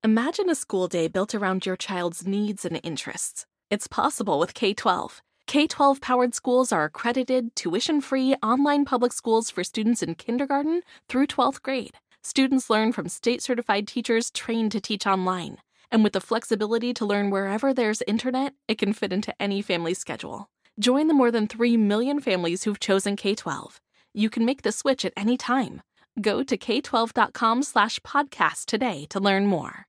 Imagine a school day built around your child's needs and interests. It's possible with K-12. K-12-powered schools are accredited, tuition-free, online public schools for students in kindergarten through 12th grade. Students learn from state-certified teachers trained to teach online. And with the flexibility to learn wherever there's internet, it can fit into any family schedule. Join the more than 3 million families who've chosen K-12. You can make the switch at any time. Go to k12.com/podcast today to learn more.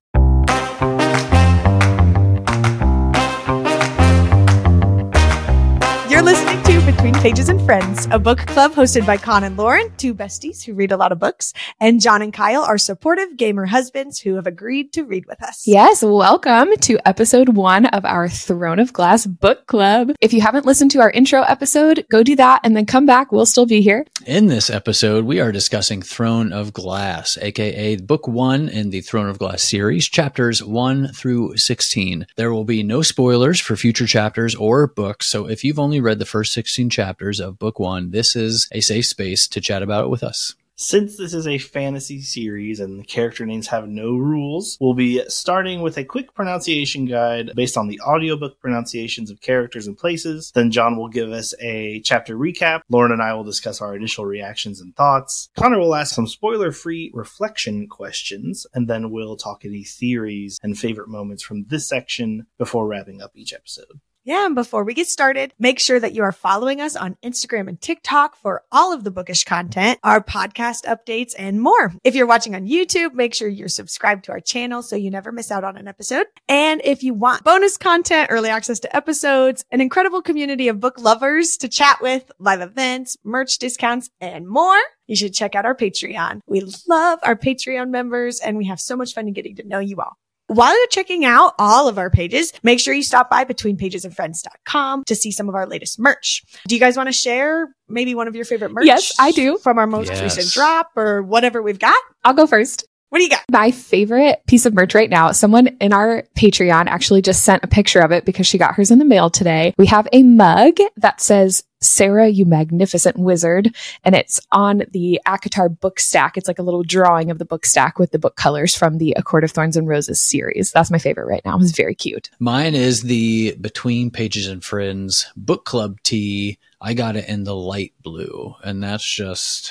You're listening to Between Pages and Friends, a book club hosted by Con and Lauren, two besties who read a lot of books, and John and Kyle, our supportive gamer husbands who have agreed to read with us. Yes, welcome to episode 1 of our Throne of Glass book club. If you haven't listened to our intro episode, go do that and then come back. We'll still be here. In this episode, we are discussing Throne of Glass, aka Book 1 in the Throne of Glass series, chapters 1 through 16. There will be no spoilers for future chapters or books, so if you've only read the first 16 chapters of Book 1, this is a safe space to chat about it with us. Since this is a fantasy series and the character names have no rules, we'll be starting with a quick pronunciation guide based on the audiobook pronunciations of characters and places. Then John will give us a chapter recap. Lauren and I will discuss our initial reactions and thoughts. Connor will ask some spoiler-free reflection questions, and then we'll talk any theories and favorite moments from this section before wrapping up each episode. Yeah, and before we get started, make sure that you are following us on Instagram and TikTok for all of the bookish content, our podcast updates, and more. If you're watching on YouTube, make sure you're subscribed to our channel so you never miss out on an episode. And if you want bonus content, early access to episodes, an incredible community of book lovers to chat with, live events, merch discounts, and more, you should check out our Patreon. We love our Patreon members, and we have so much fun in getting to know you all. While you're checking out all of our pages, make sure you stop by betweenpagesandfriends.com to see some of our latest merch. Do you guys want to share maybe one of your favorite merch? Yes, I do. From our most recent drop or whatever we've got? I'll go first. What do you got? My favorite piece of merch right now, someone in our Patreon actually just sent a picture of it because she got hers in the mail today. We have a mug that says, "Sarah, you magnificent wizard," and it's on the ACOTAR book stack. It's like a little drawing of the book stack with the book colors from the A Court of Thorns and Roses series. That's my favorite right now. It's very cute. Mine is the Between Pages and Friends book club tee. I got it in the light blue, and that's just,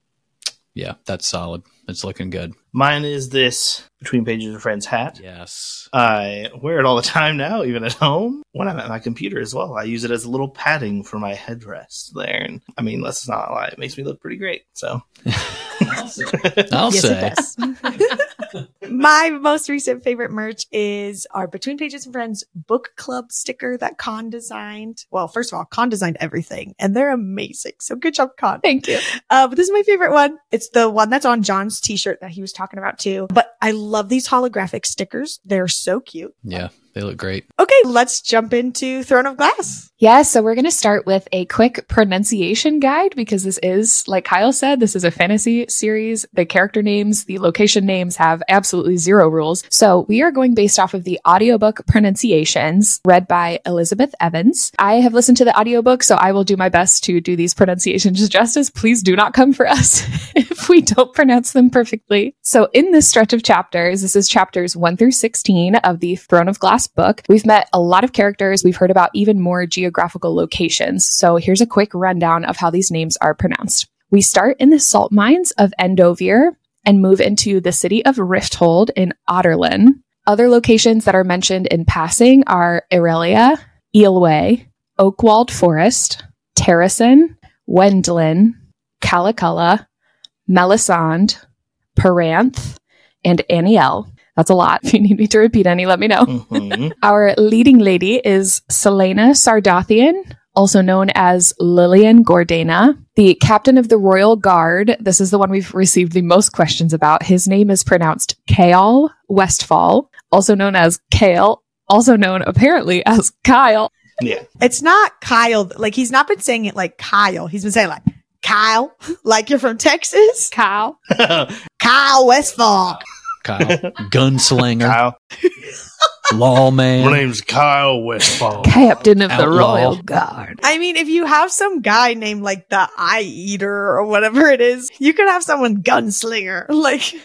yeah, that's solid. It's looking good. Mine is this Between Pages and Friends hat. Yes. I wear it all the time now, even at home. When I'm at my computer as well, I use it as a little padding for my headrest there. And I mean, let's not lie, it makes me look pretty great. So I'll say. My most recent favorite merch is our Between Pages and Friends book club sticker that Con designed. Well, first of all, Con designed everything and they're amazing. So good job, Con. Thank you. But this is my favorite one. It's the one that's on John's t-shirt that he was talking about too. But I love these holographic stickers. They're so cute. Yeah, they look great. Okay, let's jump into Throne of Glass. Yeah, so we're going to start with a quick pronunciation guide because this is, like Kyle said, this is a fantasy series. The character names, the location names have absolutely zero rules. So we are going based off of the audiobook pronunciations read by Elizabeth Evans. I have listened to the audiobook, so I will do my best to do these pronunciations justice. Please do not come for us if we don't pronounce them perfectly. So in this stretch of chapters, this is chapters 1 through 16 of the Throne of Glass book. We've met a lot of characters. We've heard about even more geographical locations. So here's a quick rundown of how these names are pronounced. We start in the salt mines of Endovier and move into the city of Rifthold in Otterlin. Other locations that are mentioned in passing are Irelia, Eelway, Oakwald Forest, Terrason, Wendlin, Calaculla, Melisande, Peranth, and Aniel. That's a lot. If you need me to repeat any, let me know. Mm-hmm. Our leading lady is Selena Sardathian, also known as Lillian Gordana, the captain of the Royal Guard. This is the one we've received the most questions about. His name is pronounced Kale Westfall, also known as Kale, also known apparently as Kyle. Yeah. It's not Kyle. Like, he's not been saying it like Kyle. He's been saying like Kyle, like you're from Texas. Kyle. Kyle Westfall. Kyle. Gunslinger. Kyle. Lawman. My name's Kyle Westfall. Captain of the Outlaw. Royal Guard. I mean, if you have some guy named like the Eye Eater or whatever it is, you could have someone Gunslinger. Like,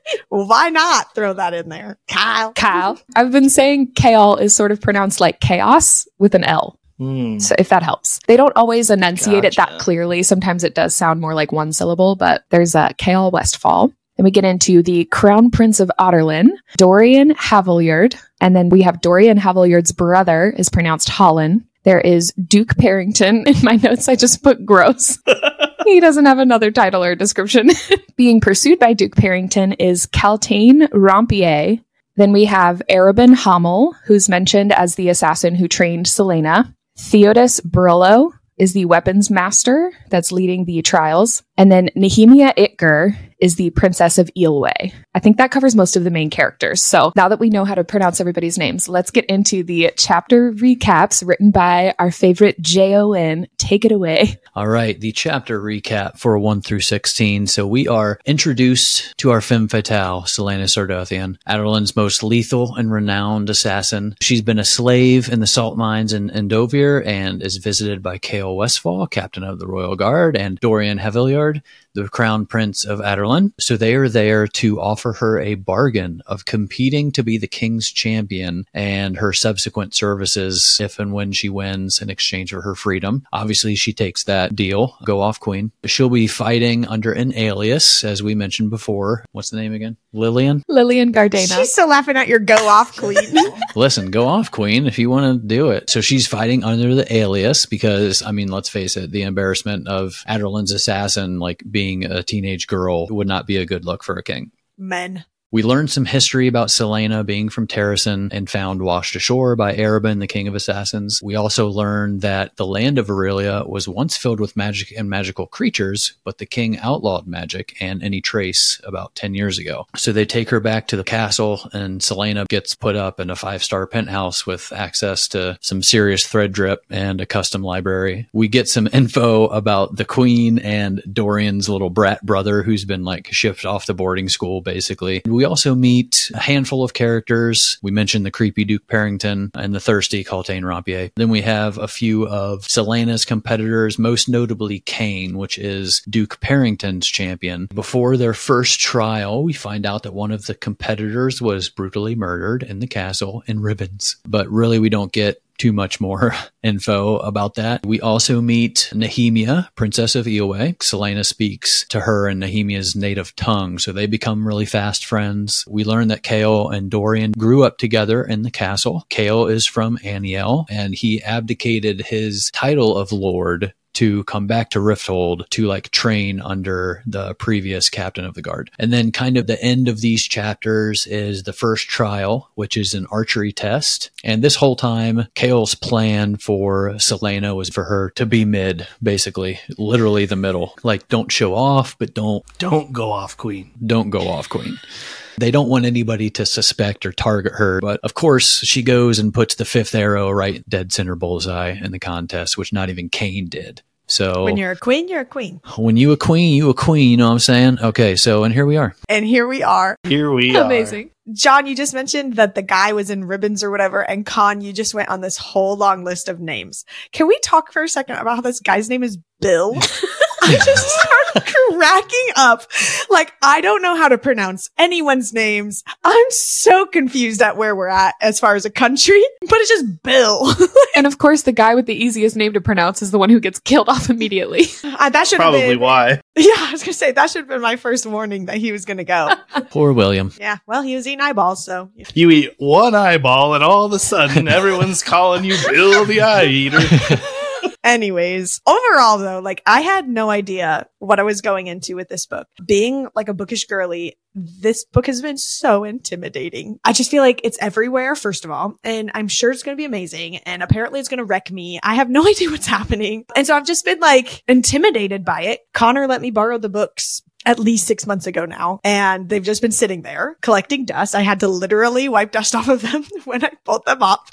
Well, why not throw that in there? Kyle. I've been saying Kaol is sort of pronounced like chaos with an L. So if that helps. They don't always enunciate it that clearly. Sometimes it does sound more like one syllable, but there's a Kaol Westfall. Then we get into the Crown Prince of Otterlin, Dorian Havilyard. And then we have Dorian Havilyard's brother is pronounced Holland. There is Duke Parrington. In my notes, I just put gross. He doesn't have another title or description. Being pursued by Duke Parrington is Kaltain Rompier. Then we have Arabin Hamel, who's mentioned as the assassin who trained Celaena. Theodos Burlo is the weapons master that's leading the trials. And then Nehemia Itger is the Princess of Eelway. I think that covers most of the main characters. So now that we know how to pronounce everybody's names, let's get into the chapter recaps written by our favorite Jon. Take it away. All right, the chapter recap for 1 through 16. So we are introduced to our femme fatale, Celaena Sardothien, Adarlan's most lethal and renowned assassin. She's been a slave in the salt mines in Endovir and is visited by Kaol Westfall, captain of the Royal Guard, and Dorian Havilyard, the crown prince of Adarlan. So they are there to offer her a bargain of competing to be the king's champion and her subsequent services if and when she wins in exchange for her freedom. Obviously, she takes that deal. Go off, queen. She'll be fighting under an alias, as we mentioned before. What's the name again? Lillian Gardena. She's still laughing at your go off, queen. Listen, go off, queen, if you want to do it. So she's fighting under the alias because, I mean, let's face it, the embarrassment of Adarlan's assassin, like being a teenage girl, would not be a good look for a king. Men. We learned some history about Celaena being from Terrasen and found washed ashore by Arabin, the king of assassins. We also learned that the land of Aurelia was once filled with magic and magical creatures, but the king outlawed magic and any trace about 10 years ago. So they take her back to the castle, and Celaena gets put up in a 5-star penthouse with access to some serious thread drip and a custom library. We get some info about the queen and Dorian's little brat brother who's been like shipped off to boarding school, basically. We also meet a handful of characters. We mentioned the creepy Duke Parrington and the thirsty Kaltain Rompier. Then we have a few of Celaena's competitors, most notably Kane, which is Duke Parrington's champion. Before their first trial, we find out that one of the competitors was brutally murdered in the castle in ribbons. But really, we don't get too much more info about that. We also meet Nehemia, Princess of Eelway. Celaena speaks to her in Nehemia's native tongue, so they become really fast friends. We learn that Kaol and Dorian grew up together in the castle. Kaol is from Aniel, and he abdicated his title of lord to come back to Rifthold to like train under the previous captain of the guard. And then kind of the end of these chapters is the first trial, which is an archery test. And this whole time, Kaol's plan for Celaena was for her to be mid, basically, literally the middle. Like, don't show off, but don't go off, queen. Don't go off, queen. They don't want anybody to suspect or target her. But of course, she goes and puts the 5th arrow right dead center bullseye in the contest, which not even Kane did. So when you're a queen, you're a queen. When you a queen, you a queen. You know what I'm saying? Okay, so, and here we are. And here we are. Here we are. Amazing. John, you just mentioned that the guy was in ribbons or whatever, and Con, you just went on this whole long list of names. Can we talk for a second about how this guy's name is Bill? I just started cracking up. Like, I don't know how to pronounce anyone's names. I'm so confused at where we're at as far as a country, but it's just Bill. And of course, the guy with the easiest name to pronounce is the one who gets killed off immediately. That should probably have been why. Yeah, I was gonna say that should have been my first warning that he was gonna go. Poor William. Yeah, well, he was eating eyeballs, so You eat one eyeball, and all of a sudden, everyone's calling you Bill the Eye Eater. Anyways, overall though, like I had no idea what I was going into with this book. Being like a bookish girly, this book has been so intimidating. I just feel like it's everywhere, first of all, and I'm sure it's going to be amazing. And apparently it's going to wreck me. I have no idea what's happening. And so I've just been like intimidated by it. Connor let me borrow the books at least 6 months ago now, and they've just been sitting there collecting dust. I had to literally wipe dust off of them when I pulled them up.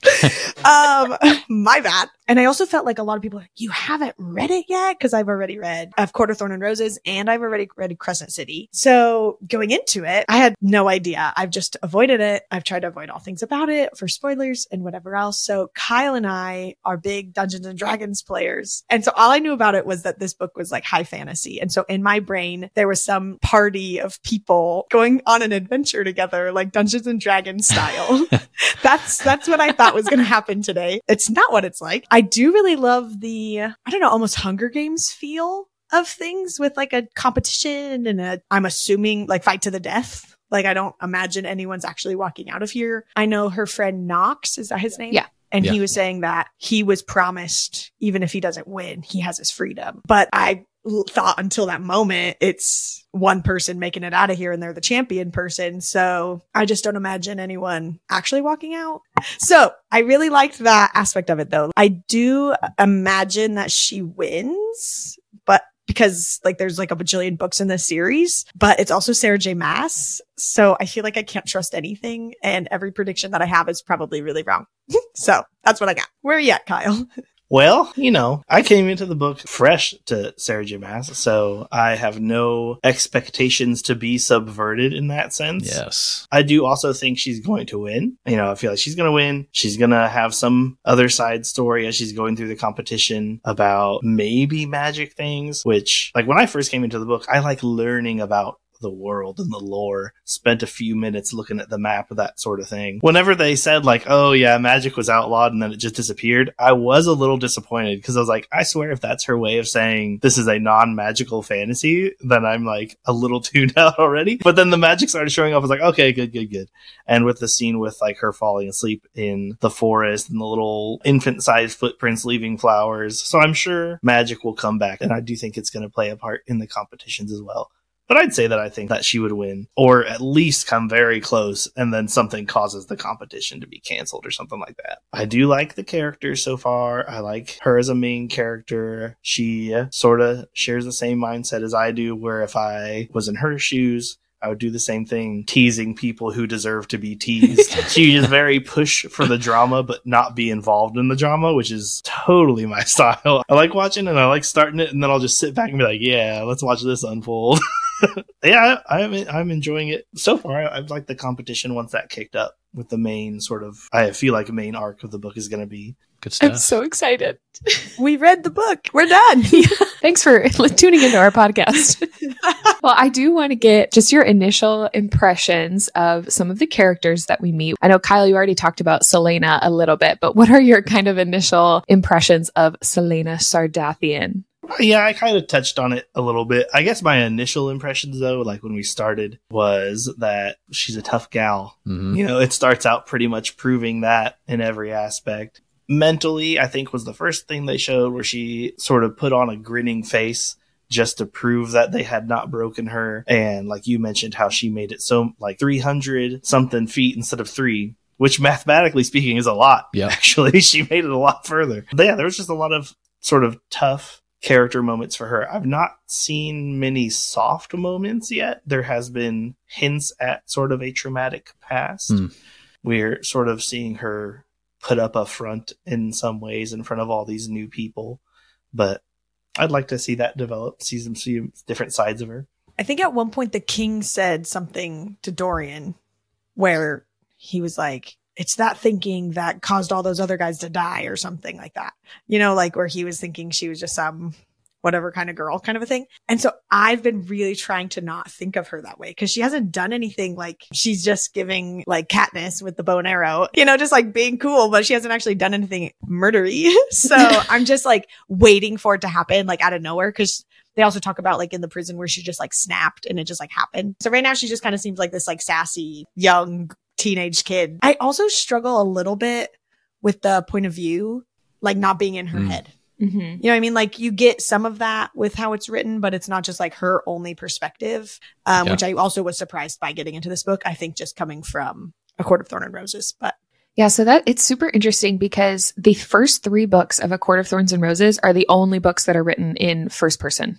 My bad. And I also felt like a lot of people are like, you haven't read it yet? Because I've already read A Court of Thorn and Roses and I've already read Crescent City. So going into it, I had no idea. I've just avoided it. I've tried to avoid all things about it for spoilers and whatever else. So Kyle and I are big Dungeons and Dragons players. And so all I knew about it was that this book was like high fantasy. And so in my brain, there was some party of people going on an adventure together, like Dungeons and Dragons style. That's what I thought was going to happen today. It's not what it's like. I do really love the, I don't know, almost Hunger Games feel of things with like a competition and I'm assuming like fight to the death. Like I don't imagine anyone's actually walking out of here. I know her friend Knox, is that his name? Yeah. And Yeah. he was saying that he was promised, even if he doesn't win, he has his freedom. But I thought until that moment, it's one person making it out of here and they're the champion person. So I just don't imagine anyone actually walking out. So I really liked that aspect of it though. I do imagine that she wins, but because like there's like a bajillion books in this series, but it's also Sarah J. Maas. So I feel like I can't trust anything. And every prediction that I have is probably really wrong. So that's what I got. Where are you at, Kyle? Well, I came into the book fresh to Sarah J. Maas, so I have no expectations to be subverted in that sense. Yes. I do also think she's going to win. I feel like she's going to win. She's going to have some other side story as she's going through the competition about maybe magic things, which, like, when I first came into the book, I like learning about the world and the lore, spent a few minutes looking at the map, that sort of thing. Whenever they said like, oh yeah, magic was outlawed and then it just disappeared, I was a little disappointed because I was like, I swear if that's her way of saying this is a non-magical fantasy, then I'm like a little tuned out already. But then the magic started showing up. I was like, okay, good. And with the scene with like her falling asleep in the forest and the little infant-sized footprints leaving flowers. So I'm sure magic will come back. And I do think it's going to play a part in the competitions as well. But I'd say that I think that she would win, or at least come very close, and then something causes the competition to be canceled or something like that. I do like the character so far. I like her as a main character. She sort of shares the same mindset as I do, where if I was in her shoes, I would do the same thing, teasing people who deserve to be teased. She is very push for the drama, but not be involved in the drama, which is totally my style. I like watching and I like starting it, and then I'll just sit back and be like, yeah, let's watch this unfold. Yeah, I'm enjoying it. So far, I've liked the competition once that kicked up with the main sort of, I feel like a main arc of the book is going to be. Good stuff. I'm so excited. We read the book. We're done. Thanks for tuning into our podcast. Well, I do want to get just your initial impressions of some of the characters that we meet. I know, Kyle, you already talked about Celaena a little bit, but what are your kind of initial impressions of Celaena Sardathian? Yeah, I kind of touched on it a little bit. I guess my initial impressions, though, like when we started, was that she's a tough gal. Mm-hmm. It starts out pretty much proving that in every aspect. Mentally, I think was the first thing they showed, where she sort of put on a grinning face just to prove that they had not broken her. And like you mentioned, how she made it so like 300 something feet instead of 3. Which mathematically speaking is a lot. Yeah. Actually, she made it a lot further. But yeah, there was just a lot of sort of tough character moments for her. I've not seen many soft moments yet. There has been hints at sort of a traumatic past. We're sort of seeing her put up a front in some ways in front of all these new people. But I'd like to see that develop, see different sides of her. I think at one point the king said something to Dorian where he was like, it's that thinking that caused all those other guys to die or something like that. Like where he was thinking she was just some whatever kind of girl kind of a thing. And so I've been really trying to not think of her that way because she hasn't done anything. Like she's just giving like Katniss with the bow and arrow, just like being cool, but she hasn't actually done anything murdery. So I'm just like waiting for it to happen like out of nowhere, because they also talk about like in the prison where she just like snapped and it just like happened. So right now she just kind of seems like this like sassy young teenage kid. I also struggle a little bit with the point of view, like not being in her head. Mm-hmm. You know what I mean? Like you get some of that with how it's written, but it's not just like her only perspective, which I also was surprised by getting into this book. I think just coming from A Court of Thorn and Roses, but yeah, so that it's super interesting because the first 3 books of A Court of Thorns and Roses are the only books that are written in first person.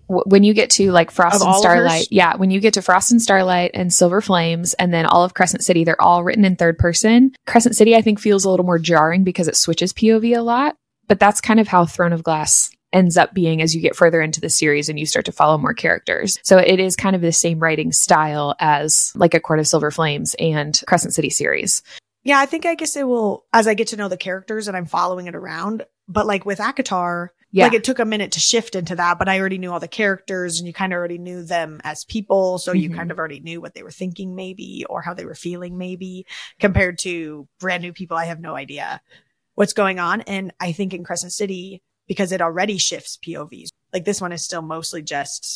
when you get to like Frost Of and all of hers? Starlight, when you get to Frost and Starlight and Silver Flames and then all of Crescent City, they're all written in third person. Crescent City, I think, feels a little more jarring because it switches POV a lot, but that's kind of how Throne of Glass ends up being as you get further into the series and you start to follow more characters. So it is kind of the same writing style as like A Court of Silver Flames and Crescent City series. Yeah, I guess it will, as I get to know the characters and I'm following it around. But like with ACOTAR, like it took a minute to shift into that, but I already knew all the characters and you kind of already knew them as people. So you kind of already knew what they were thinking maybe, or how they were feeling maybe, compared to brand new people. I have no idea what's going on. And I think in Crescent City, because it already shifts POVs, like this one is still mostly just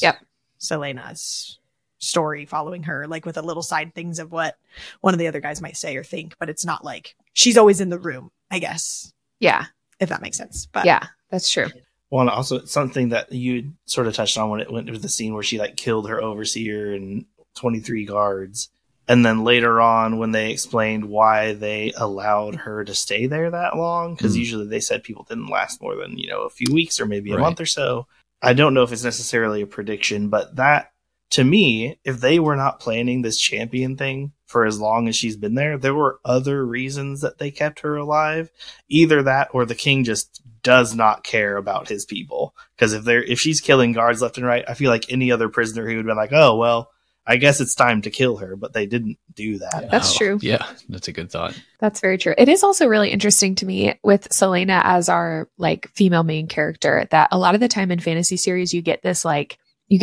Celaena's story, following her, like with a little side things of what one of the other guys might say or think, but it's not like she's always in the room, I guess. Yeah. If that makes sense. But yeah, that's true. Well, and also something that you sort of touched on when it went to the scene where she like killed her overseer and 23 guards. And then later on when they explained why they allowed her to stay there that long, because usually they said people didn't last more than, a few weeks or maybe a month or so. I don't know if it's necessarily a prediction, but that, to me, if they were not planning this champion thing for as long as she's been there were other reasons that they kept her alive. Either that or the king just does not care about his people. Because if she's killing guards left and right, I feel like any other prisoner he would have been like, oh, well, I guess it's time to kill her. But they didn't do that. That's true. Yeah, that's a good thought. That's very true. It is also really interesting to me with Celaena as our like female main character that a lot of the time in fantasy series, you get this like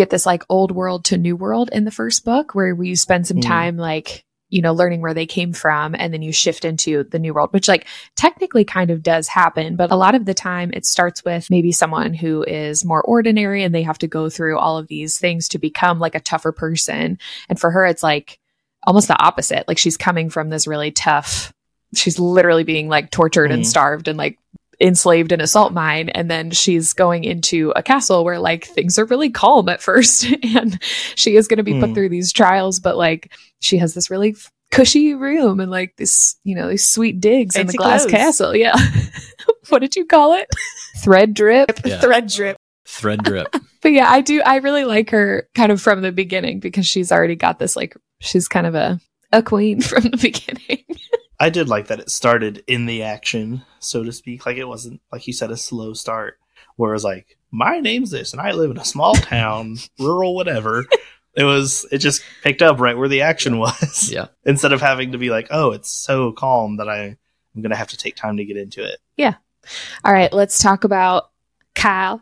old world to new world in the first book where you spend some time like, learning where they came from, and then you shift into the new world, which like technically kind of does happen. But a lot of the time it starts with maybe someone who is more ordinary and they have to go through all of these things to become like a tougher person. And for her, it's like almost the opposite. Like she's coming from this really tough, she's literally being like tortured and starved and like enslaved in a salt mine, and then she's going into a castle where like things are really calm at first and she is going to be put through these trials, but like she has this really cushy room and like this these sweet digs in the glass castle. What did you call it? Thread drip. Thread drip. But yeah, I really like her kind of from the beginning because she's already got this like she's kind of a queen from the beginning. I did like that it started in the action, so to speak. Like it wasn't, like you said, a slow start where it was like, my name's this and I live in a small town, rural, whatever. It just picked up right where the action was. Yeah. Instead of having to be like, oh, it's so calm that I'm going to have to take time to get into it. Yeah. All right. Let's talk about Kyle.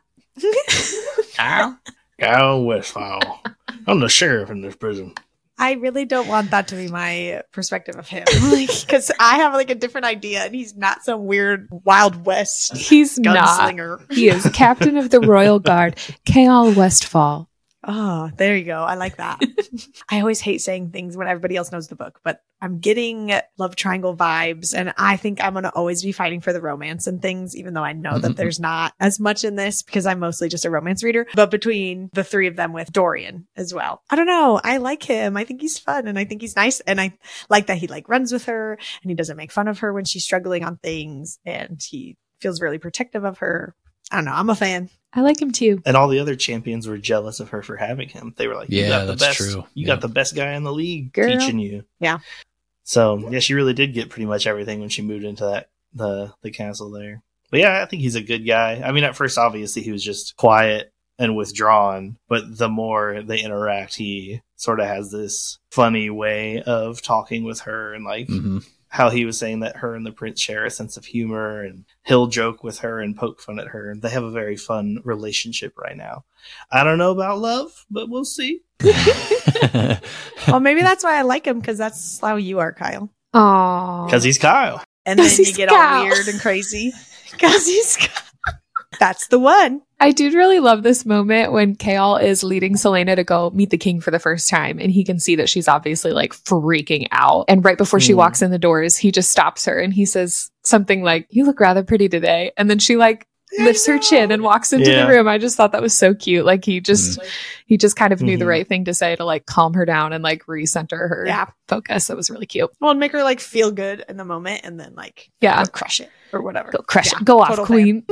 Kyle Westphal. I'm the sheriff in this prison. I really don't want that to be my perspective of him, because I have like a different idea, and he's not some weird Wild West. He's gunslinger. Not. He is captain of the Royal Guard, Kyle Westphal. Oh, there you go. I like that. I always hate saying things when everybody else knows the book, but I'm getting love triangle vibes, and I think I'm going to always be fighting for the romance and things, even though I know that there's not as much in this because I'm mostly just a romance reader. But between the three of them with Dorian as well, I don't know. I like him. I think he's fun and I think he's nice. And I like that he like runs with her and he doesn't make fun of her when she's struggling on things, and he feels really protective of her. I don't know. I'm a fan. I like him too. And all the other champions were jealous of her for having him. They were like, you got the that's best, true. You got the best guy in the league teaching you. Yeah. So yeah, she really did get pretty much everything when she moved into that the castle there. But yeah, I think he's a good guy. I mean, at first, obviously, he was just quiet and withdrawn, but the more they interact, he sort of has this funny way of talking with her, and like how he was saying that her and the prince share a sense of humor, and he'll joke with her and poke fun at her. And they have a very fun relationship right now. I don't know about love, but we'll see. Well, maybe that's why I like him, because that's how you are, Kyle. Aww. Because he's Kyle. And then you get all weird and crazy. Because he's Kyle. That's the one. I did really love this moment when Chaol is leading Celaena to go meet the king for the first time, and he can see that she's obviously like freaking out. And right before she walks in the doors, he just stops her and he says something like, "You look rather pretty today." And then she like lifts her chin and walks into Yeah. the room. I just thought that was so cute. Like he just kind of knew the right thing to say to like calm her down and like recenter her focus. That was really cute. Well, and make her like feel good in the moment and then like Yeah. go crush it or whatever. Go crush Yeah, it. Go off, total queen.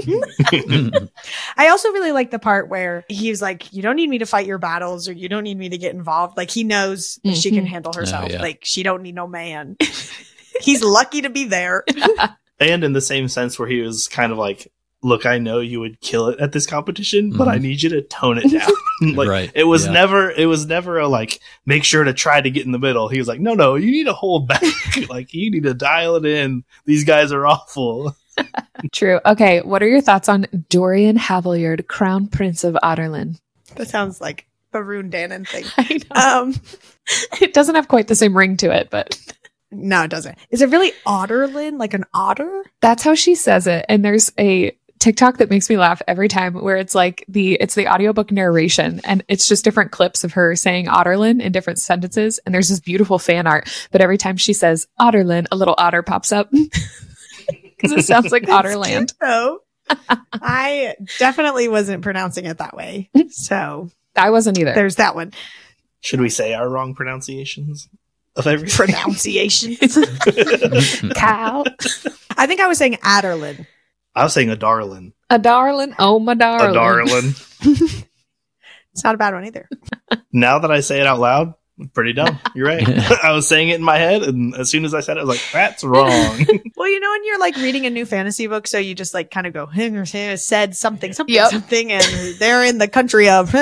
I also really like the part where he was like, you don't need me to fight your battles or you don't need me to get involved. Like he knows that she can handle herself. yeah. Like she don't need no man. He's lucky to be there. And in the same sense where he was kind of like, look, I know you would kill it at this competition, but I need you to tone it down. Like Right. it was Yeah. never a like, make sure to try to get in the middle. He was like, no, you need to hold back. Like you need to dial it in. These guys are awful. True. Okay. What are your thoughts on Dorian Haviljard, Crown Prince of Otterlin? That sounds like the Rune Dannon thing. I know. It doesn't have quite the same ring to it, but No, it doesn't. Is it really Otterlin? Like an otter? that's how she says it. And there's a TikTok that makes me laugh every time where it's like it's the audiobook narration and it's just different clips of her saying Otterlin in different sentences. And there's this beautiful fan art, but every time she says Otterlin, a little otter pops up because it sounds like Otterland. Oh, I definitely wasn't pronouncing it that way. So I wasn't either. there's that one. Should we say our wrong pronunciations of everything? Pronunciation. Cow. I think I was saying Adderlin. I was saying a darlin. A darling. Oh, my darling. A darlin. It's not a bad one either. Now that I say it out loud, pretty dumb. You're right. I was saying it in my head, and as soon as I said it, I was like, that's wrong. Well, you know, when you're like reading a new fantasy book, so you just like kind of go, said something, Yep. something, and they're in the country of,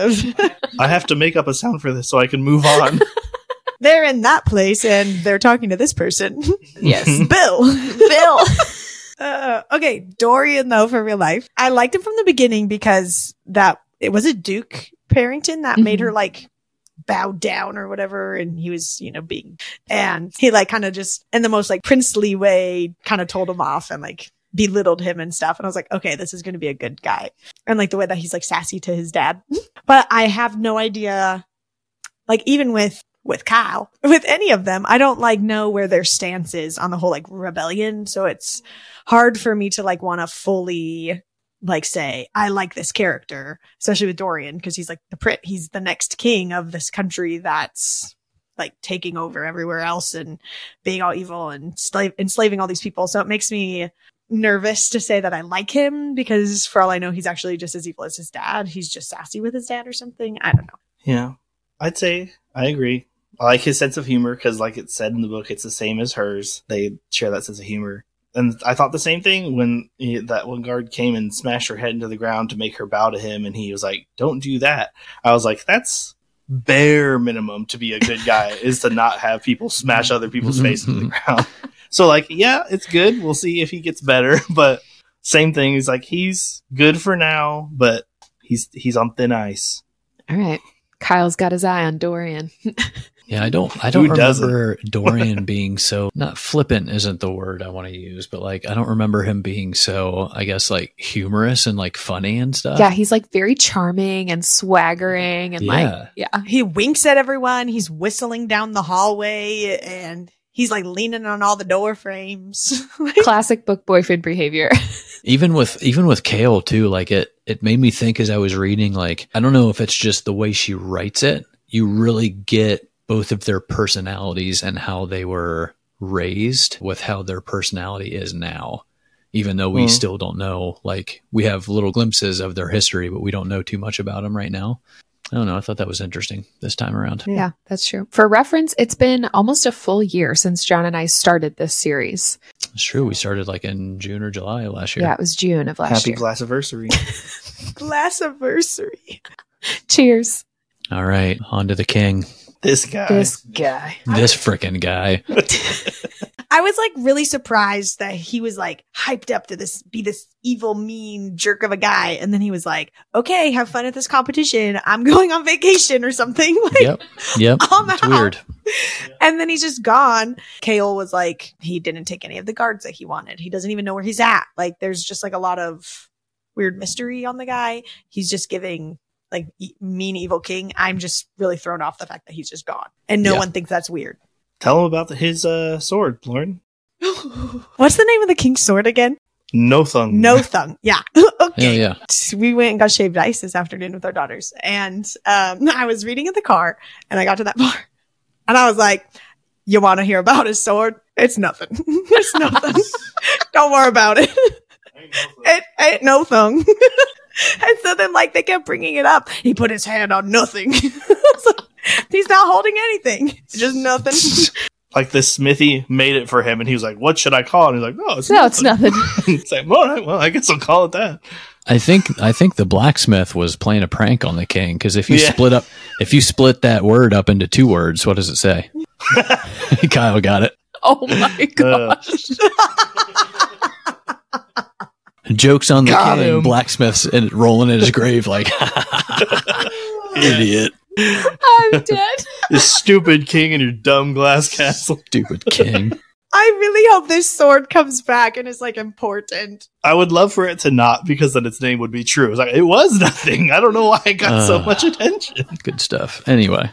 I have to make up a sound for this so I can move on. they're in that place and they're talking to this person. Yes. Bill. Okay, Dorian though, for real life. I liked him from the beginning because it was a Duke Parrington that made her like bow down or whatever, and he was, and he like kind of just in the most like princely way kind of told him off and like belittled him and stuff. And I was like, okay, this is going to be a good guy. And like the way that he's like sassy to his dad. But I have no idea, like even with Kyle, with any of them, I don't like know where their stance is on the whole like rebellion. So it's hard for me to like want to fully like say, I like this character, especially with Dorian, because he's like he's the next king of this country that's like taking over everywhere else and being all evil and enslaving all these people. So it makes me nervous to say that I like him because for all I know, he's actually just as evil as his dad. He's just sassy with his dad or something. I don't know. Yeah, I'd say I agree. I like his sense of humor because, like it said in the book, it's the same as hers. They share that sense of humor. And I thought the same thing when that one guard came and smashed her head into the ground to make her bow to him. And he was like, don't do that. I was like, that's bare minimum to be a good guy is to not have people smash other people's face into the ground. So like, yeah, it's good. We'll see if he gets better. But same thing. He's like, he's good for now, but he's on thin ice. All right. Kyle's got his eye on Dorian. Yeah, I don't Who doesn't? remember Dorian being so, not flippant isn't the word I want to use, but like I don't remember him being so, I guess, like humorous and like funny and stuff. Yeah, he's like very charming and swaggering and He winks at everyone. He's whistling down the hallway and he's like leaning on all the door frames. classic book boyfriend behavior. Even with Kale too, like it made me think as I was reading, like, I don't know if it's just the way she writes it, you really get both of their personalities and how they were raised with how their personality is now, even though we still don't know, like we have little glimpses of their history, but we don't know too much about them right now. I don't know. I thought that was interesting this time around. Yeah, that's true. For reference, it's been almost a full year since John and I started this series. It's true. We started like in June or July of last year. Yeah, it was June of last Happy year. Glassiversary. Glassiversary. Cheers. All right. On to the king. This guy. This guy. This frickin' guy. I was like really surprised that he was like hyped up to be this evil, mean jerk of a guy. And then he was like, okay, have fun at this competition. I'm going on vacation or something. Like, Yep. I'm It's out. weird. And then he's just gone. Kale was like, he didn't take any of the guards that he wanted. He doesn't even know where he's at. Like, there's just like a lot of weird mystery on the guy. He's just giving like mean, evil king. I'm just really thrown off the fact that he's just gone. And no one thinks that's weird. Tell him about his sword, Lauren. What's the name of the king's sword again? No thumb. No thumb. Yeah. Okay. Yeah. We went and got shaved ice this afternoon with our daughters. And I was reading in the car and I got to that part. And I was like, you want to hear about his sword? It's nothing. It's nothing. Don't worry about it. It ain't no thing. And so then like they kept bringing it up. He put his hand on nothing. So, he's not holding anything. Just nothing. Like the smithy made it for him, and he was like, "What should I call it?" And he's like, "No, it's nothing." It's like, all right, well, I guess I'll call it that. I think the blacksmith was playing a prank on the king, because if you split that word up into two words, what does it say? Kyle got it. Oh my gosh. Jokes on the Got king. him. Blacksmith's and rolling in his grave like idiot. I'm dead. This stupid king in your dumb glass castle. Stupid king. I really hope this sword comes back and is like important. I would love for it to not, because then its name would be true. It's like, it was nothing. I don't know why it got so much attention. Good stuff. Anyway.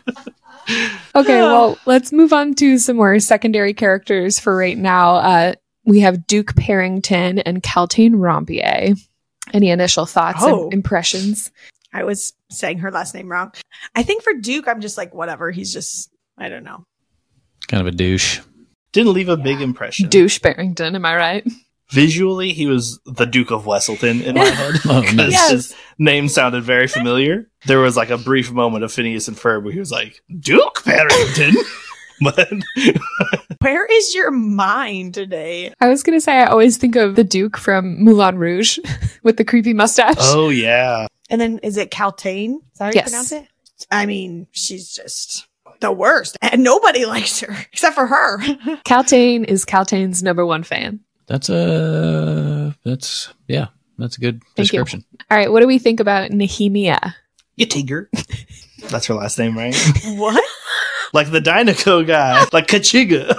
Okay, well, let's move on to some more secondary characters for right now. We have Duke Parrington and Caltaine Rombier. Any initial thoughts and impressions? I was saying her last name wrong. I think for Duke, I'm just like, whatever. He's just, I don't know. Kind of a douche. Didn't leave a big impression. Douche Barrington, am I right? Visually, he was the Duke of Wesselton in my head. Oh, Because nice. his name sounded very familiar. There was like a brief moment of Phineas and Ferb where he was like, Duke Parrington? But Where is your mind today? I was going to say, I always think of the Duke from Moulin Rouge with the creepy mustache. oh yeah. And then is it Caltaine? Is that how you Yes. pronounce it? I mean, she's just the worst. And nobody likes her except for her. Caltaine is Caltaine's number one fan. That's a good Thank description. All right, what do we think about Nehemia? You Tigger. That's her last name, right? What? Like the Dynaco guy. Like Kachiga.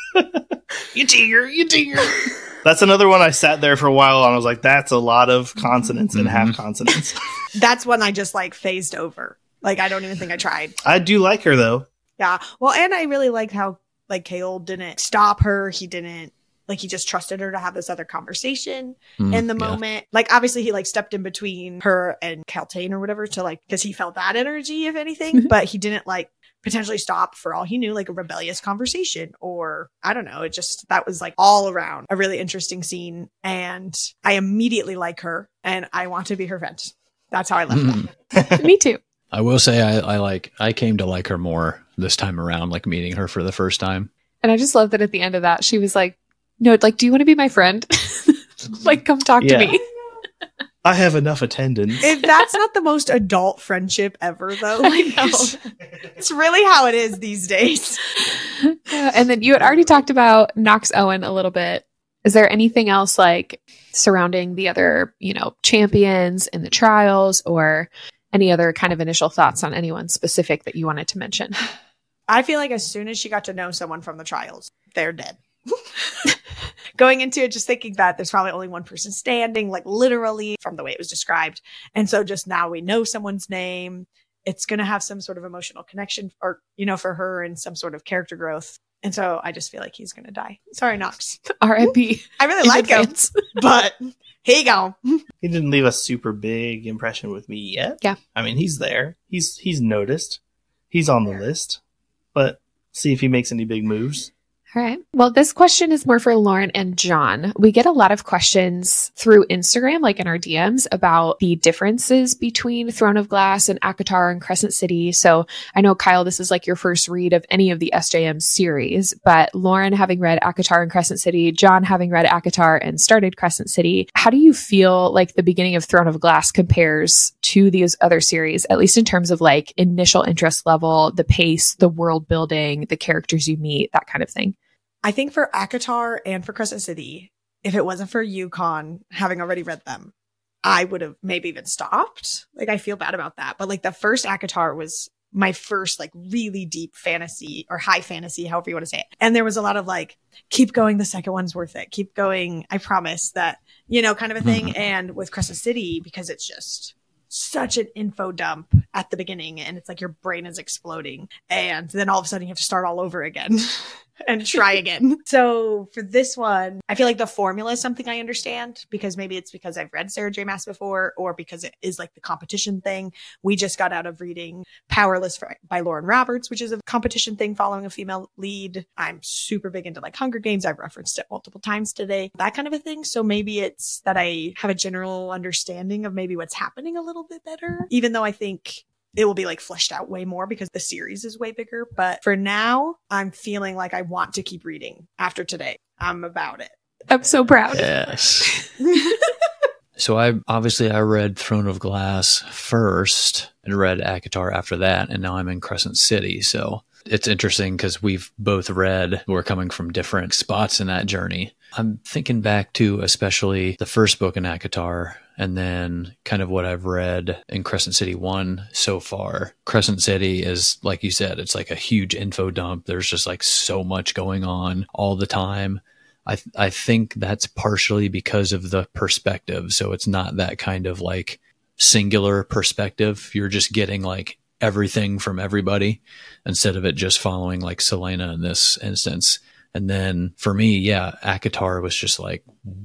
You Tigger. That's another one I sat there for a while and I was like, that's a lot of consonants and half consonants. That's when I just like phased over. Like, I don't even think I tried. I do like her though. Yeah. Well, and I really liked how like Kaol didn't stop her. He didn't like, he just trusted her to have this other conversation in the moment. Like, obviously he like stepped in between her and Caltaine or whatever to like, cause he felt that energy, if anything, but he didn't like potentially stop for all he knew, like a rebellious conversation or I don't know. It just, that was like all around a really interesting scene. And I immediately like her and I want to be her friend. That's how I left that. Me too. I will say I came to like her more this time around, like meeting her for the first time. And I just love that at the end of that, she was like, no, like, do you want to be my friend? Like, come talk to me. I have enough attendance. If that's not the most adult friendship ever, though, like, it's really how it is these days. And then you had already talked about Knox Owen a little bit. Is there anything else like surrounding the other, champions in the trials or any other kind of initial thoughts on anyone specific that you wanted to mention? I feel like as soon as she got to know someone from the trials, they're dead. Going into it, just thinking that there's probably only one person standing, like literally from the way it was described. And so just now we know someone's name. It's going to have some sort of emotional connection or, for her and some sort of character growth. And so I just feel like he's going to die. Sorry, Knox. R.I.P. I really like him, but he gone. He didn't leave a super big impression with me yet. Yeah. I mean, he's there. He's noticed. He's on the list. But see if he makes any big moves. All right. Well, this question is more for Lauren and John. We get a lot of questions through Instagram, like in our DMs, about the differences between Throne of Glass and ACOTAR and Crescent City. So I know, Kyle, this is like your first read of any of the SJM series, but Lauren having read ACOTAR and Crescent City, John having read ACOTAR and started Crescent City, how do you feel like the beginning of Throne of Glass compares to these other series, at least in terms of like initial interest level, the pace, the world building, the characters you meet, that kind of thing? I think for ACOTAR and for Crescent City, if it wasn't for UConn having already read them, I would have maybe even stopped. Like, I feel bad about that. But like the first ACOTAR was my first like really deep fantasy or high fantasy, however you want to say it. And there was a lot of like, keep going. The second one's worth it. Keep going. I promise that, kind of a thing. And with Crescent City, because it's just such an info dump at the beginning and it's like your brain is exploding. And then all of a sudden you have to start all over again. and try again. So for this one, I feel like the formula is something I understand because maybe it's because I've read Sarah J. Maas before or because it is like the competition thing. We just got out of reading Powerless by Lauren Roberts, which is a competition thing following a female lead. I'm super big into like Hunger Games. I've referenced it multiple times today, that kind of a thing. So maybe it's that I have a general understanding of maybe what's happening a little bit better, even though I think it will be like fleshed out way more because the series is way bigger. But for now, I'm feeling like I want to keep reading after today. I'm about it. I'm so proud. Yes. So I read Throne of Glass first and read ACOTAR after that. And now I'm in Crescent City. So it's interesting because we're coming from different spots in that journey. I'm thinking back to especially the first book in ACOTAR and then kind of what I've read in Crescent City 1 so far. Crescent City is, like you said, it's like a huge info dump. There's just like so much going on all the time. I think that's partially because of the perspective. So it's not that kind of like singular perspective. You're just getting like everything from everybody instead of it just following like Selena in this instance. And then for me, ACOTAR was just like,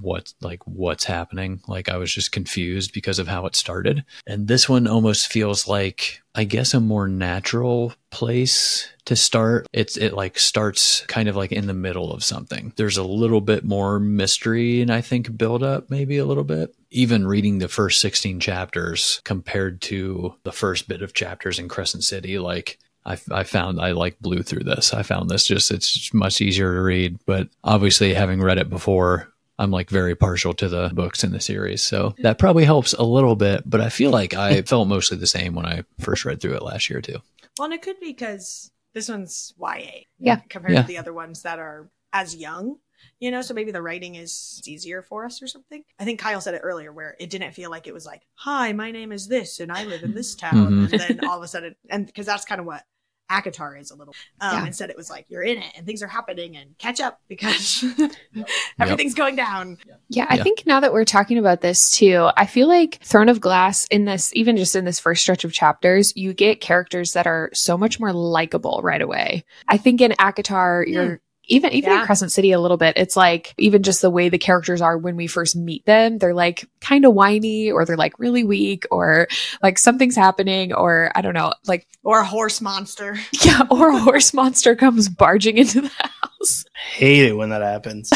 what's happening? Like I was just confused because of how it started. And this one almost feels like, I guess, a more natural place to start. It like starts kind of like in the middle of something. There's a little bit more mystery and I think build up maybe a little bit. Even reading the first 16 chapters compared to the first bit of chapters in Crescent City, like I found I like blew through this. I found this it's just much easier to read, but obviously having read it before, I'm like very partial to the books in the series. So that probably helps a little bit, but I feel like I felt mostly the same when I first read through it last year too. Well, and it could be because this one's YA. Yeah. Compared to the other ones that are as young, you know, so maybe the writing is easier for us or something. I think Kyle said it earlier where it didn't feel like it was like, hi, my name is this and I live in this town. And then all of a sudden, and because that's kind of what ACOTAR is a little. Instead, it was like you're in it and things are happening and catch up because everything's going down. Yeah, I think now that we're talking about this too, I feel like Throne of Glass in this, even just in this first stretch of chapters, you get characters that are so much more likable right away. I think in ACOTAR, you're even in Crescent City a little bit, it's like even just the way the characters are when we first meet them, they're like kind of whiny or they're like really weak or like something's happening or I don't know, like. Or a horse monster. Yeah, or a horse monster comes barging into the house. Hate it when that happens.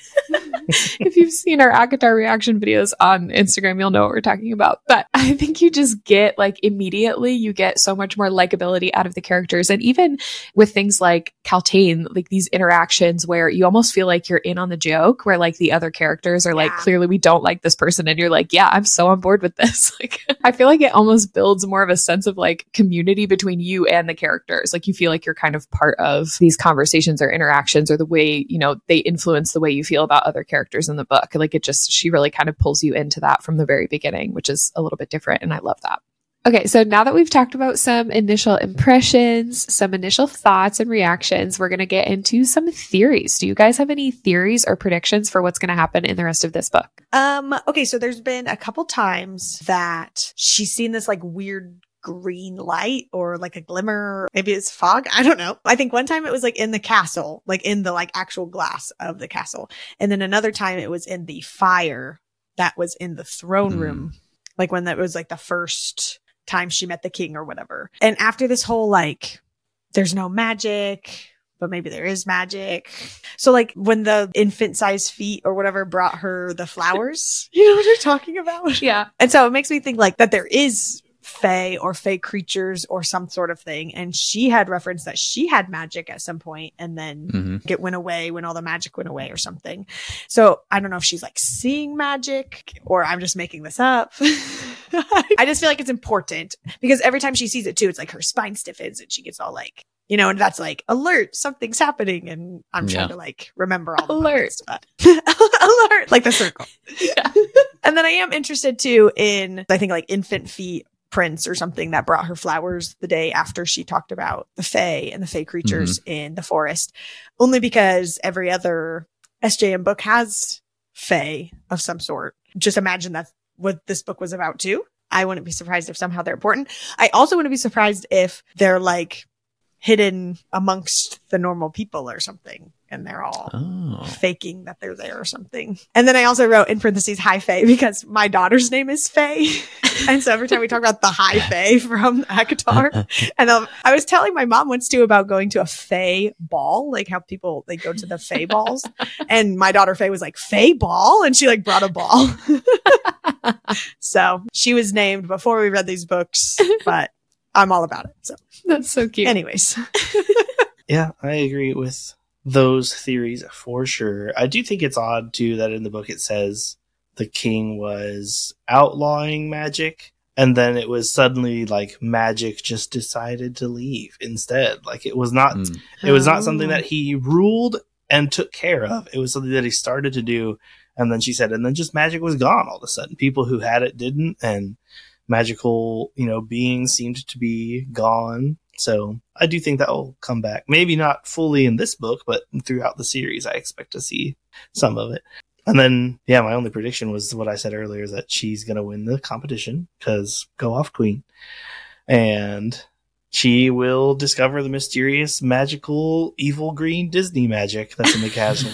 If you've seen our ACOTAR reaction videos on Instagram, you'll know what we're talking about. But I think you just get like immediately, you get so much more likability out of the characters. And even with things like Kaltain, like these interactions where you almost feel like you're in on the joke, where like the other characters are like, clearly we don't like this person. And you're like, yeah, I'm so on board with this. Like, I feel like it almost builds more of a sense of like community between you and the characters. Like you feel like you're kind of part of these conversations or interactions or the way, you know, they influence the way you feel about other characters in the book. Like she really kind of pulls you into that from the very beginning, which is a little bit different. And I love that. Okay, so now that we've talked about some initial impressions, some initial thoughts and reactions, we're going to get into some theories. Do you guys have any theories or predictions for what's going to happen in the rest of this book? Okay, so there's been a couple times that she's seen this like weird green light or like a glimmer. Maybe it's fog. I don't know. I think one time it was like in the castle, like in the like actual glass of the castle. And then another time it was in the fire that was in the throne room. Like when that was like the first time she met the king or whatever. And after this whole like, there's no magic, but maybe there is magic. So like when the infant sized feet or whatever brought her the flowers, you know what you're talking about? Yeah. And so it makes me think like that there is fae or fae creatures or some sort of thing. And she had referenced that she had magic at some point and then it went away when all the magic went away or something. So I don't know if she's like seeing magic or I'm just making this up. I just feel like it's important because every time she sees it too, it's like her spine stiffens and she gets all like, you know, and that's like alert, something's happening. And I'm trying to like remember all the moments, but alert, like the circle. Yeah. And then I am interested too in, I think like infant feet prince or something that brought her flowers the day after she talked about the fae and the fae creatures in the forest, only because every other SJM book has fae of some sort. Just imagine that's what this book was about too. I wouldn't be surprised if somehow they're important. I also wouldn't be surprised if they're like hidden amongst the normal people or something. And they're all faking that they're there or something. And then I also wrote in parentheses, High Fae, because my daughter's name is Faye. And so every time we talk about the High Fae from ACOTAR, and I was telling my mom once too about going to a Fae ball, like how people, they go to the Fae balls. And my daughter Faye was like, Fae ball? And she like brought a ball. So she was named before we read these books, but I'm all about it. So that's so cute. Anyways. Yeah, I agree with those theories for sure. I do think it's odd too that in the book it says the king was outlawing magic, and then it was suddenly like magic just decided to leave instead. Like it was not something that he ruled and took care of. It was something that he started to do, and then she said, and then just magic was gone all of a sudden. People who had it didn't, and magical, beings seemed to be gone. So I do think that will come back. Maybe not fully in this book, but throughout the series, I expect to see some of it. And then, yeah, my only prediction was what I said earlier, is that she's going to win the competition because go off queen. And she will discover the mysterious, magical, evil green Disney magic that's in the castle.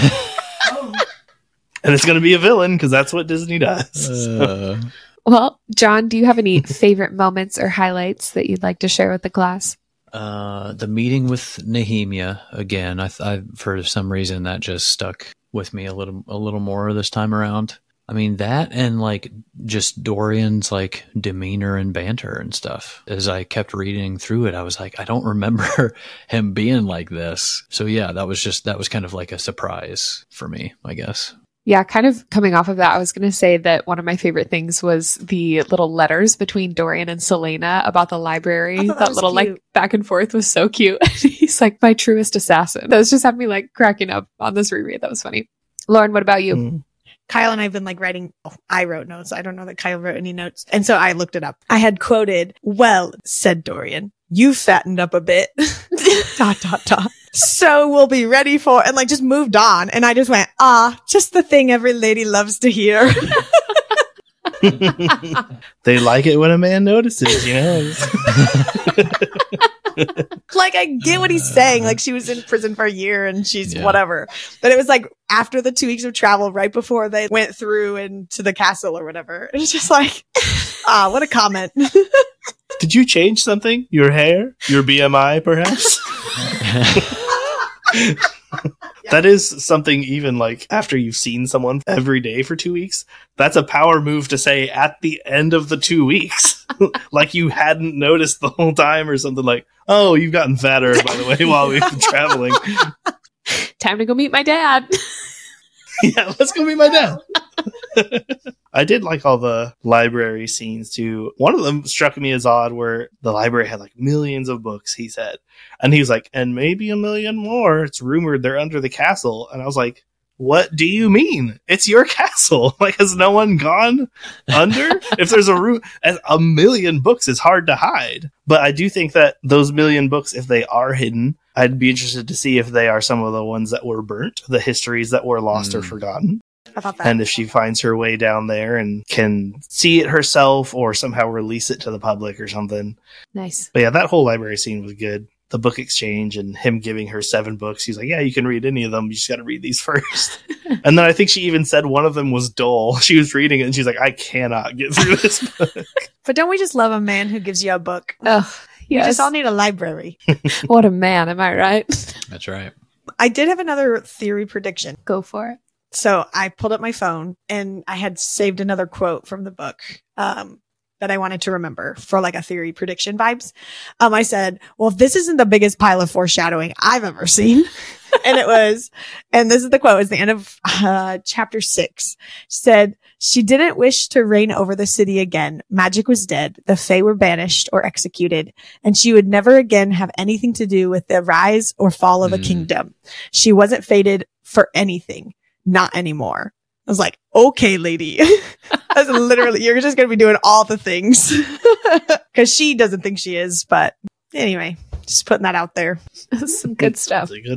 And it's going to be a villain because that's what Disney does. Well, John, do you have any favorite moments or highlights that you'd like to share with the class? The meeting with Nehemia again. I for some reason that just stuck with me a little more this time around. I mean, that and like just Dorian's like demeanor and banter and stuff. As I kept reading through it, I was like, I don't remember him being like this. So yeah, that was kind of like a surprise for me, I guess. Yeah, kind of coming off of that, I was going to say that one of my favorite things was the little letters between Dorian and Selena about the library. That little cute, like back and forth was so cute. He's like my truest assassin. That was just had me like cracking up on this reread. That was funny. Lauren, what about you? Kyle and I have been like wwriting. I wrote notes. I don't know that Kyle wrote any notes. And so I looked it up. I had quoted, well, said Dorian, you fattened up a bit. ... So we'll be ready for, and like just moved on. And I just went, just the thing every lady loves to hear. They like it when a man notices, Like, I get what he's saying. Like, she was in prison for a year and she's whatever. But it was like after the 2 weeks of travel, right before they went through into the castle or whatever. And it's just like, what a comment. Did you change something? Your hair? Your BMI, perhaps? That is something, even like after you've seen someone every day for 2 weeks, that's a power move to say at the end of the 2 weeks. Like you hadn't noticed the whole time or something, like, oh, you've gotten fatter, by the way, while we've been traveling. Time to go meet my dad. Yeah, let's go meet my dad. I did like all the library scenes too. One of them struck me as odd, where the library had like millions of books, he said. And he was like, and maybe a million more. It's rumored they're under the castle. And I was like, what do you mean? It's your castle. Like, has no one gone under? If there's a million books is hard to hide. But I do think that those million books, if they are hidden, I'd be interested to see if they are some of the ones that were burnt, the histories that were lost or forgotten. I thought that. And if she finds her way down there and can see it herself or somehow release it to the public or something. Nice. But yeah, that whole library scene was good. The book exchange and him giving her 7 books. He's like, yeah, you can read any of them. You just got to read these first. And then I think she even said one of them was dull. She was reading it and she's like, I cannot get through this book. But don't we just love a man who gives you a book? Oh, yes. We just all need a library. What a man, am I right? That's right. I did have another theory prediction. Go for it. So I pulled up my phone and I had saved another quote from the book that I wanted to remember for like a theory prediction vibes. I said, well, this isn't the biggest pile of foreshadowing I've ever seen. And it was, and this is the quote, it's the end of chapter 6. She said, she didn't wish to reign over the city again. Magic was dead. The Fae were banished or executed, and she would never again have anything to do with the rise or fall of a kingdom. She wasn't fated for anything. Not anymore. I was like, okay, lady. That's literally, you're just going to be doing all the things. Because she doesn't think she is. But anyway, just putting that out there. Some good stuff. That's a good one.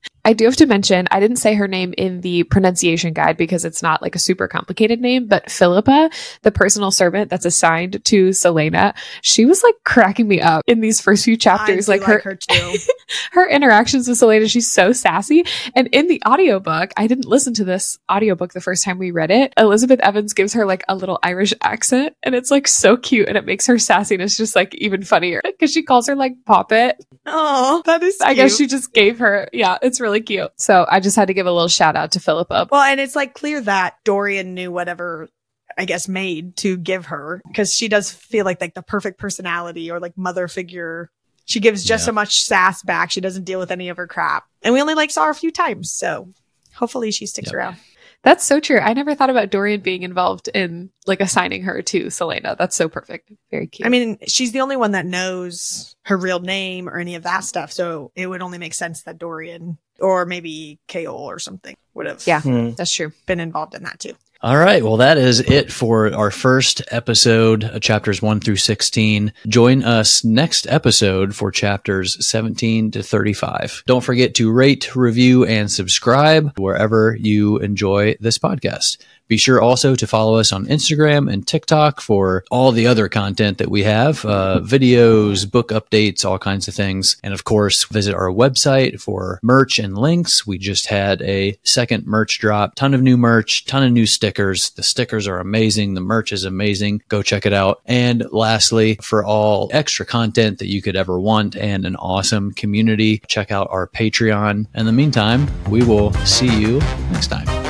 I do have to mention, I didn't say her name in the pronunciation guide because it's not like a super complicated name, but Philippa, the personal servant that's assigned to Celaena, she was like cracking me up in these first few chapters. I do like her too. Her interactions with Celaena, she's so sassy. And in the audiobook, I didn't listen to this audiobook the first time we read it. Elizabeth Evans gives her like a little Irish accent, and it's like so cute, and it makes her sassiness just like even funnier because she calls her like Poppet. Oh, that is cute. I guess she just gave her, yeah, it's really cute. So I just had to give a little shout out to Philippa. Well, and it's like clear that Dorian knew whatever, I guess, made to give her, because she does feel like the perfect personality or like mother figure. She gives just so much sass back. She doesn't deal with any of her crap. And we only like saw her a few times. So hopefully she sticks around. That's so true. I never thought about Dorian being involved in like assigning her to Celaena. That's so perfect. Very cute. I mean, she's the only one that knows her real name or any of that stuff. So it would only make sense that Dorian or maybe Kaol or something would have that's true. Been involved in that too. All right. Well, that is it for our first episode, chapters 1 through 16. Join us next episode for chapters 17 to 35. Don't forget to rate, review, and subscribe wherever you enjoy this podcast. Be sure also to follow us on Instagram and TikTok for all the other content that we have, videos, book updates, all kinds of things. And of course, visit our website for merch and links. We just had a second merch drop, ton of new merch, ton of new stickers. The stickers are amazing. The merch is amazing. Go check it out. And lastly, for all extra content that you could ever want and an awesome community, check out our Patreon. In the meantime, we will see you next time.